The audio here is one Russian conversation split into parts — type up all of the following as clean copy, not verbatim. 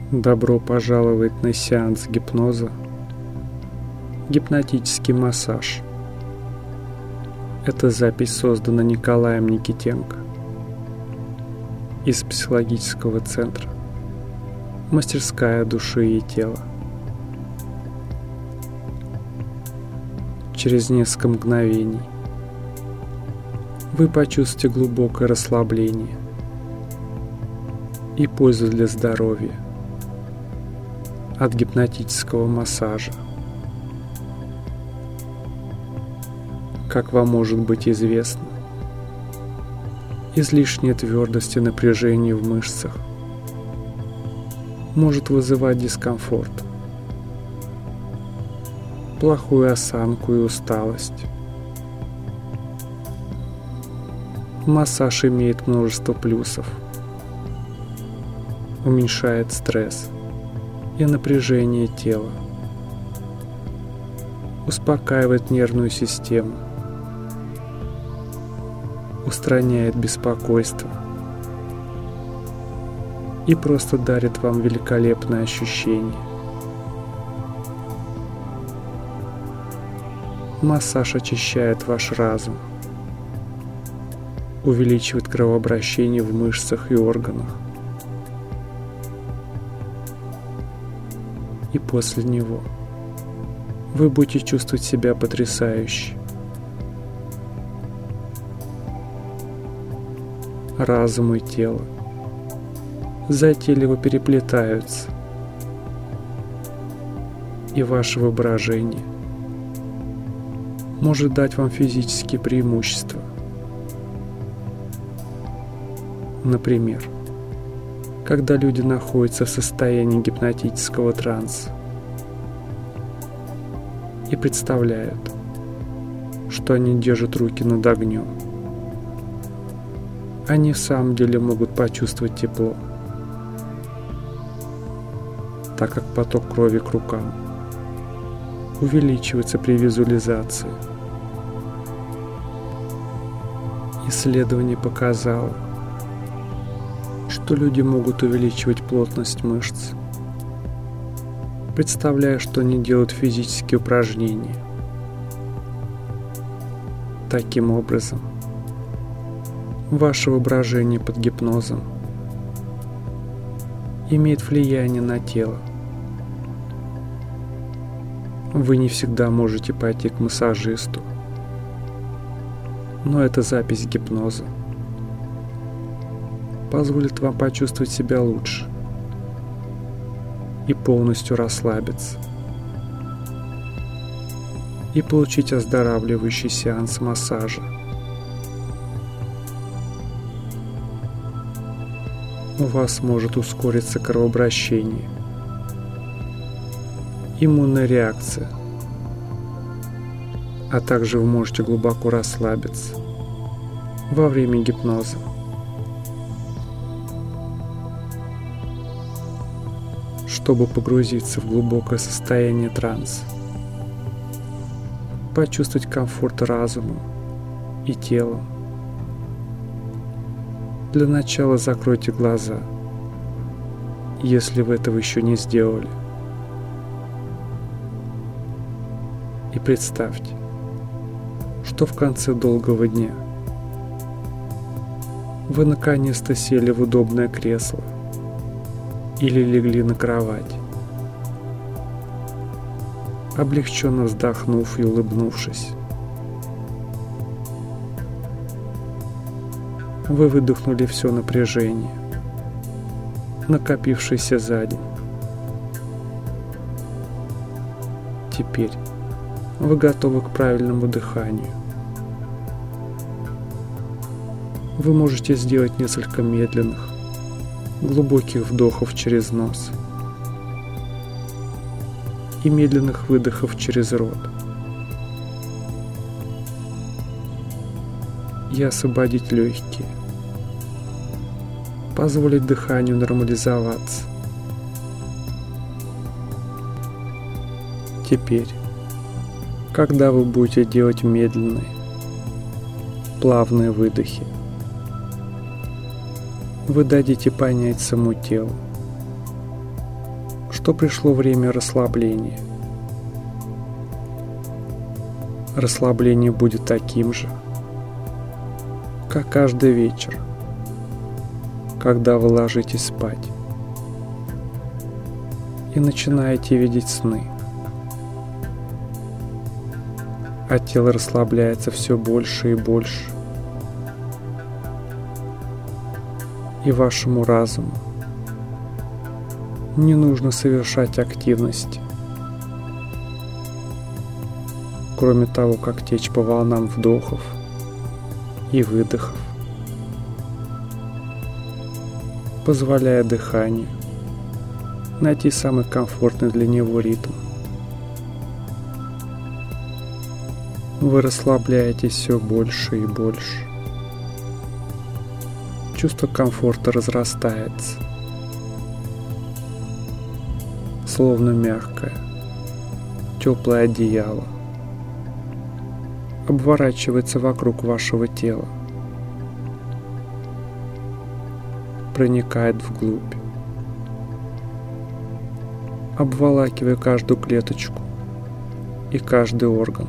Добро пожаловать на сеанс гипноза «Гипнотический массаж». Эта запись создана Николаем Никитенко из психологического центра «Мастерская души и тела». Через несколько мгновений вы почувствуете глубокое расслабление и пользу для здоровья от гипнотического массажа. Как вам может быть известно, излишняя твердость и напряжение в мышцах может вызывать дискомфорт, плохую осанку и усталость. Массаж имеет множество плюсов. Уменьшает стресс и напряжение тела, успокаивает нервную систему, устраняет беспокойство и просто дарит вам великолепное ощущение. Массаж очищает ваш разум, увеличивает кровообращение в мышцах и органах. И после него вы будете чувствовать себя потрясающе. Разум и тело затейливо переплетаются, и ваше воображение может дать вам физические преимущества. Например, когда люди находятся в состоянии гипнотического транса и представляют, что они держат руки над огнем, они в самом деле могут почувствовать тепло, так как поток крови к рукам увеличивается при визуализации. Исследование показало, что люди могут увеличивать плотность мышц, представляя, что они делают физические упражнения. Таким образом, ваше воображение под гипнозом имеет влияние на тело. Вы не всегда можете пойти к массажисту, но эта запись гипноза позволит вам почувствовать себя лучше и полностью расслабиться, и получить оздоравливающий сеанс массажа. У вас может ускориться кровообращение, иммунная реакция, а также вы можете глубоко расслабиться во время гипноза. Чтобы погрузиться в глубокое состояние транса, почувствовать комфорт разумом и телом. Для начала закройте глаза, если вы этого еще не сделали, и представьте, что в конце долгого дня вы наконец-то сели в удобное кресло или легли на кровать, облегченно вздохнув и улыбнувшись. Вы выдохнули все напряжение, накопившееся за день. Теперь вы готовы к правильному дыханию. Вы можете сделать несколько медленных, глубоких вдохов через нос и медленных выдохов через рот. И освободить легкие. Позволить дыханию нормализоваться. Теперь, когда вы будете делать медленные, плавные выдохи, вы дадите понять самому телу, что пришло время расслабления. Расслабление будет таким же, как каждый вечер, когда вы ложитесь спать и начинаете видеть сны, а тело расслабляется все больше и больше, и вашему разуму не нужно совершать активности, кроме того, как течь по волнам вдохов и выдохов, позволяя дыханию найти самый комфортный для него ритм. Вы расслабляетесь все больше и больше. Чувство комфорта разрастается, словно мягкое, теплое одеяло обворачивается вокруг вашего тела, проникает вглубь, обволакивая каждую клеточку и каждый орган,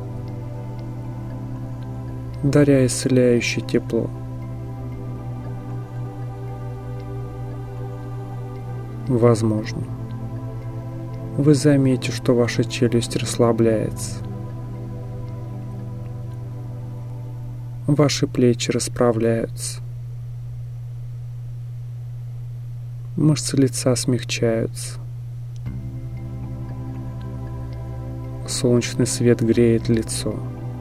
даря исцеляющее тепло. Возможно, вы заметите, что ваша челюсть расслабляется, ваши плечи расправляются, мышцы лица смягчаются, солнечный свет греет лицо,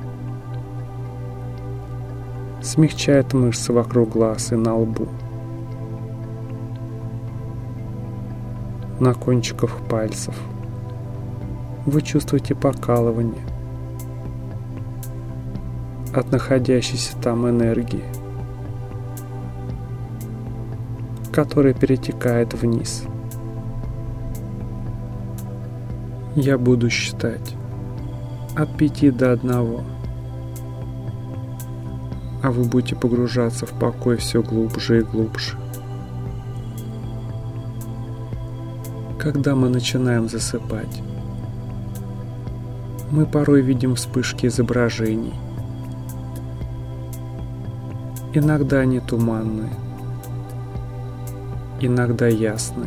смягчает мышцы вокруг глаз и на лбу, на кончиках пальцев. Вы чувствуете покалывание от находящейся там энергии, которая перетекает вниз. Я буду считать от 5 до 1, а вы будете погружаться в покой все глубже и глубже. Когда мы начинаем засыпать, мы порой видим вспышки изображений. Иногда они туманные, иногда ясные.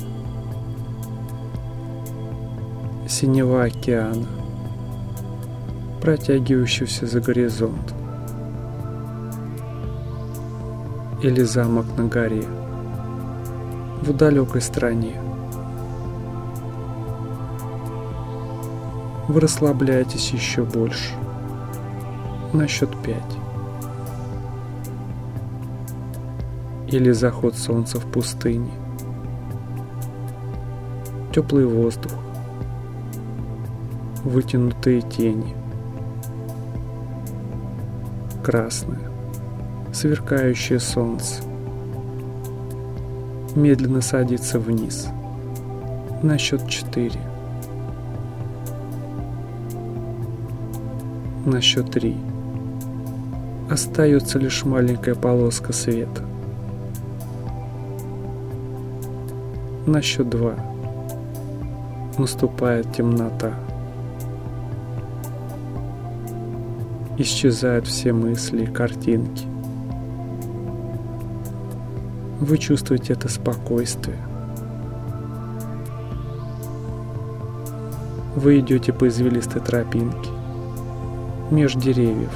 Синева океана, протягивающегося за горизонт, или замок на горе в далекой стране. Вы расслабляетесь еще больше. На счет 5. Или заход солнца в пустыне. Теплый воздух. Вытянутые тени. Красное, сверкающее солнце медленно садится вниз. На счет 4. На счет 3. Остается лишь маленькая полоска света. На счет 2. Наступает темнота. Исчезают все мысли и картинки. Вы чувствуете это спокойствие. Вы идете по извилистой тропинке меж деревьев.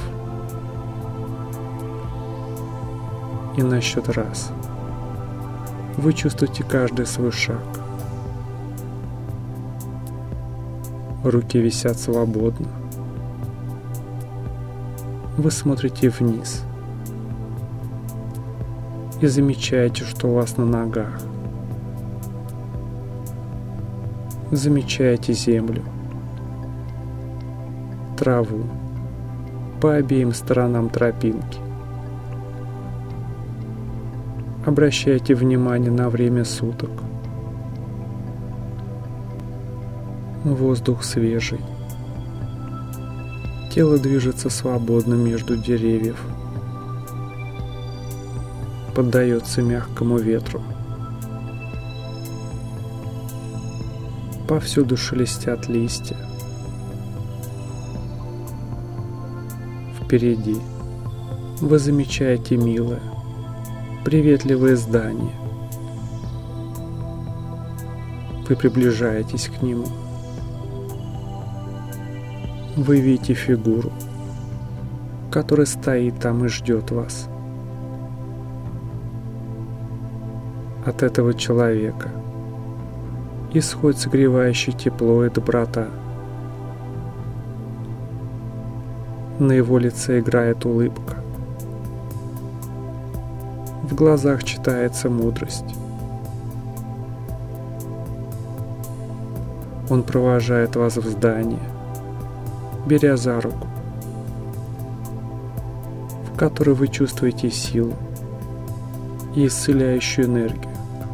И на счет 1 вы чувствуете каждый свой шаг. Руки висят свободно. Вы смотрите вниз и замечаете, что у вас на ногах. Замечаете землю, траву по обеим сторонам тропинки. Обращайте внимание на время суток. Воздух свежий. Тело движется свободно между деревьев. Поддается мягкому ветру. Повсюду шелестят листья. Впереди вы замечаете милое, приветливое здание. Вы приближаетесь к нему. Вы видите фигуру, которая стоит там и ждет вас. От этого человека исходит согревающее тепло и доброта. На его лице играет улыбка. В глазах читается мудрость. Он провожает вас в здание, беря за руку, в которой вы чувствуете силу и исцеляющую энергию.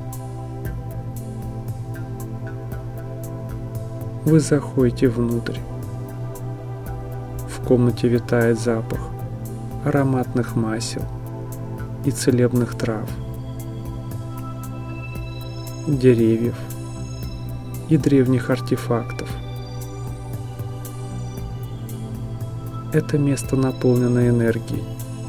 Вы заходите внутрь. В комнате витает запах ароматных масел и целебных трав, деревьев и древних артефактов. Это место наполнено энергией.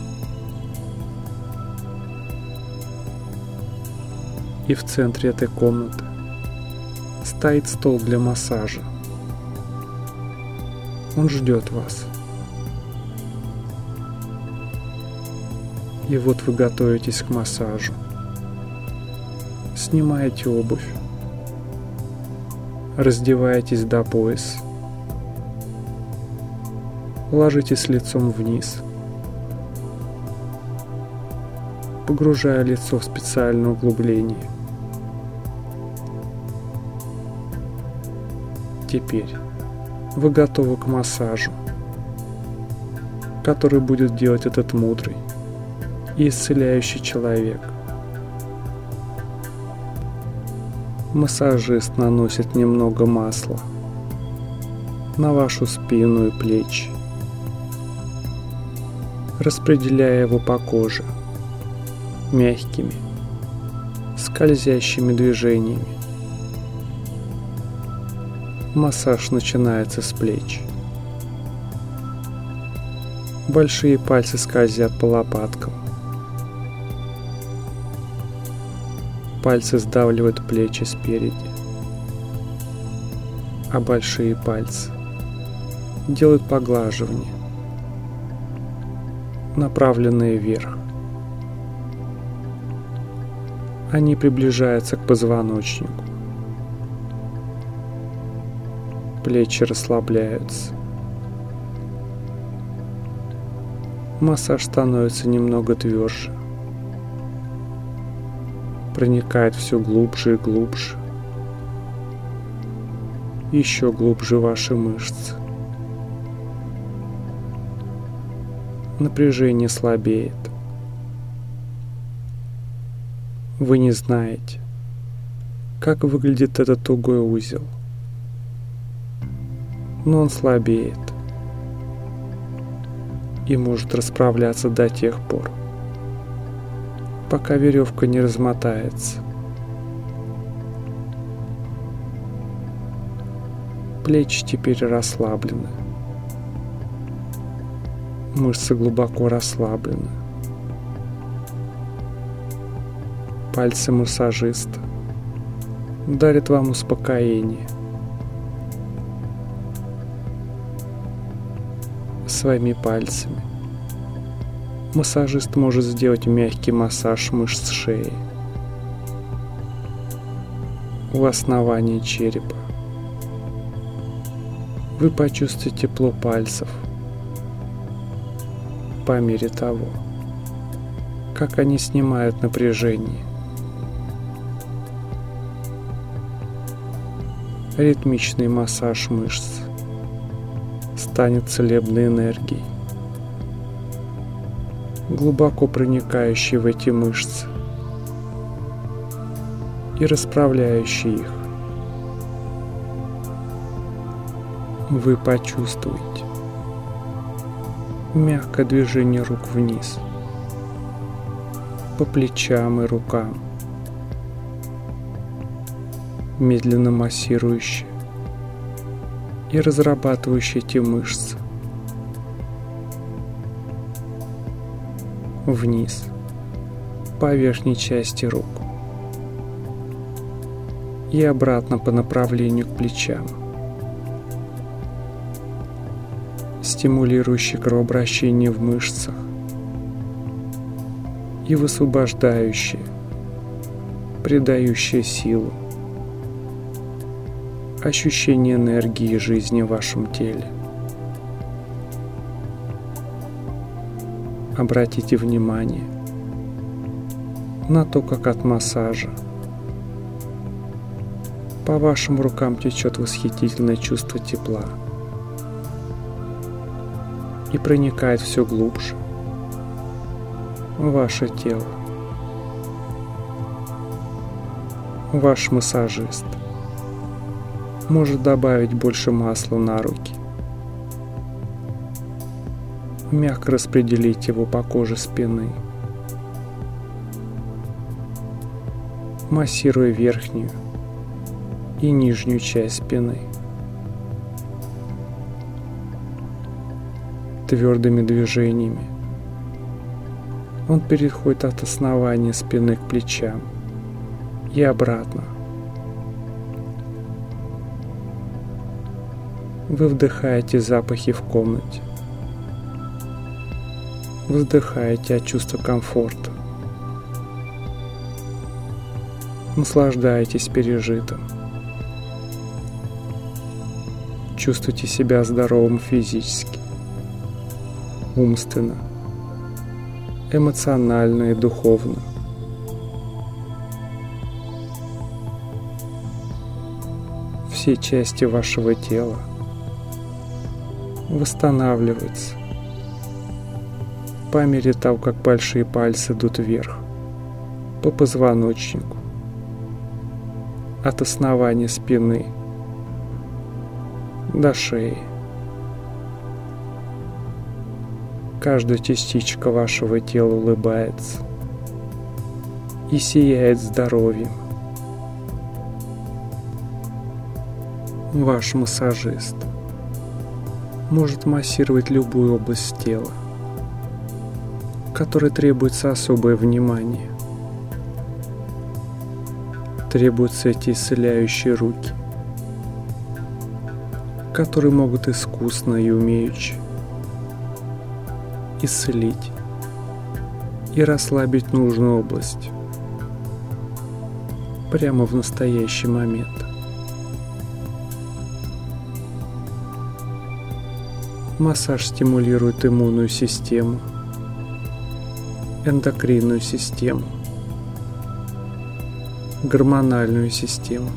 И в центре этой комнаты стоит стол для массажа. Он ждет вас. И вот вы готовитесь к массажу. Снимаете обувь. Раздеваетесь до пояса. Ложитесь лицом вниз, погружая лицо в специальное углубление. Теперь вы готовы к массажу, который будет делать этот мудрый и исцеляющий человек. Массажист наносит немного масла на вашу спину и плечи, распределяя его по коже мягкими, скользящими движениями. Массаж начинается с плеч. Большие пальцы скользят по лопаткам. Пальцы сдавливают плечи спереди, а большие пальцы делают поглаживание, направленные вверх. Они приближаются к позвоночнику. Плечи расслабляются. Массаж становится немного тверже. Проникает все глубже и глубже. Еще глубже ваши мышцы. Напряжение слабеет. Вы не знаете, как выглядит этот тугой узел, но он слабеет и может расправляться до тех пор, пока веревка не размотается. Плечи теперь расслаблены. Мышцы глубоко расслаблены. Пальцы массажиста дарят вам успокоение. Своими пальцами массажист может сделать мягкий массаж мышц шеи у основания черепа. Вы почувствуете тепло пальцев по мере того, как они снимают напряжение. Ритмичный массаж мышц станет целебной энергией, глубоко проникающей в эти мышцы и расправляющей их. Вы почувствуете мягкое движение рук вниз, по плечам и рукам, медленно массирующее и разрабатывающие эти мышцы. Вниз, по верхней части рук. И обратно по направлению к плечам. Стимулирующий кровообращение в мышцах и высвобождающее, придающее силу, ощущение энергии и жизни в вашем теле. Обратите внимание на то, как от массажа по вашим рукам течет восхитительное чувство тепла и проникает все глубже в ваше тело. Ваш массажист может добавить больше масла на руки, мягко распределить его по коже спины, массируя верхнюю и нижнюю часть спины. Твердыми движениями он переходит от основания спины к плечам и обратно. Вы вдыхаете запахи в комнате, вздыхаете от чувства комфорта, наслаждаетесь пережитым, чувствуйте себя здоровым физически, умственно, эмоционально и духовно. Все части вашего тела восстанавливаются по мере того, как большие пальцы идут вверх по позвоночнику, от основания спины до шеи. Каждая частичка вашего тела улыбается и сияет здоровьем. Ваш массажист может массировать любую область тела, которой требуется особое внимание. Требуются эти исцеляющие руки, которые могут искусно и умеючи исцелить и расслабить нужную область прямо в настоящий момент. Массаж стимулирует иммунную систему, эндокринную систему, гормональную систему.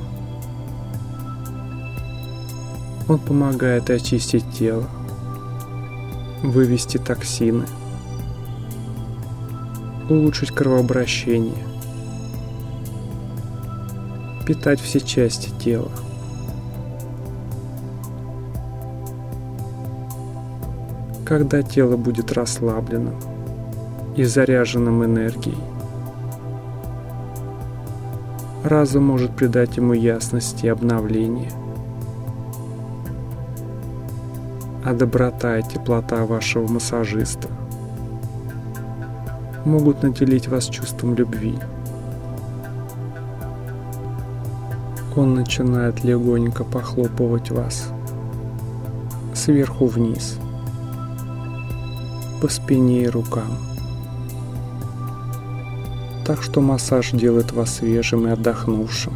Он помогает очистить тело, вывести токсины, улучшить кровообращение, питать все части тела. Когда тело будет расслабленным и заряженным энергией, разум может придать ему ясность и обновление, а доброта и теплота вашего массажиста могут наделить вас чувством любви. Он начинает легонько похлопывать вас сверху вниз, по спине и рукам, так что массаж делает вас свежим и отдохнувшим.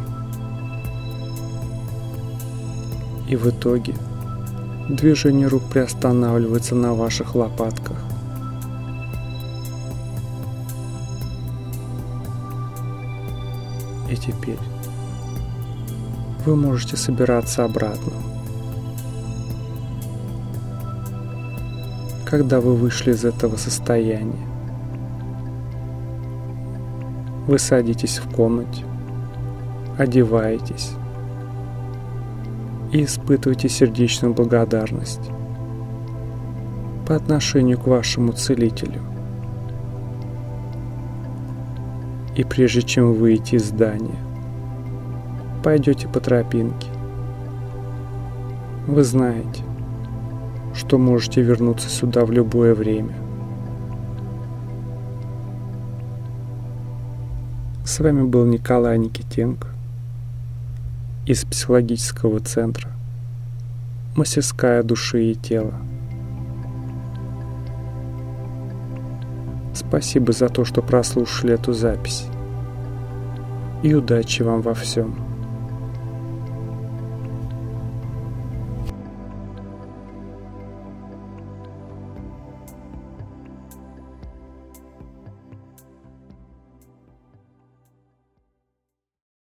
И в итоге движение рук приостанавливается на ваших лопатках. И теперь вы можете собираться обратно. Когда вы вышли из этого состояния, вы садитесь в комнате, одеваетесь и испытываете сердечную благодарность по отношению к вашему целителю. И прежде чем выйти из здания, пойдете по тропинке, Вы знаете, что можете вернуться сюда в любое время. С вами был Николай Никитенко из психологического центра «Мастерская души и тела». Спасибо за то, что прослушали эту запись. И удачи вам во всем.